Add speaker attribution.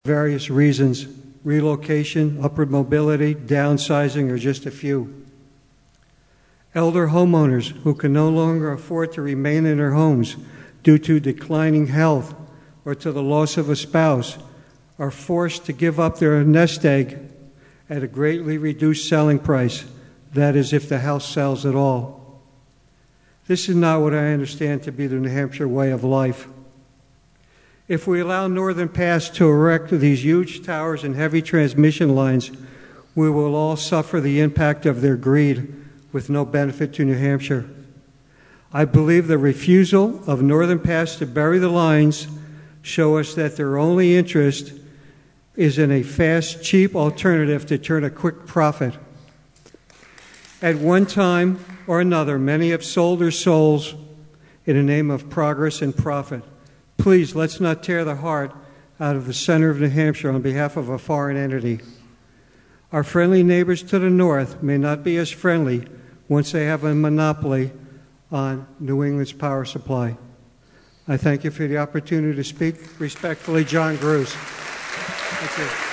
Speaker 1: various reasons. Relocation, upward mobility, downsizing are just a few. Elder homeowners who can no longer afford to remain in their homes due to declining health or to the loss of a spouse are forced to give up their nest egg at a greatly reduced selling price, that is, if the house sells at all. This is not what I understand to be the New Hampshire way of life. If we allow Northern Pass to erect these huge towers and heavy transmission lines, we will all suffer the impact of their greed with no benefit to New Hampshire. I believe the refusal of Northern Pass to bury the lines show us that their only interest is in a fast, cheap alternative to turn a quick profit. At one time or another, many have sold their souls in the name of progress and profit. Please, let's not tear the heart out of the center of New Hampshire on behalf of a foreign entity. Our friendly neighbors to the north may not be as friendly once they have a monopoly on New England's power supply. I thank you for the opportunity to speak. Respectfully, John Grusz. Thank you.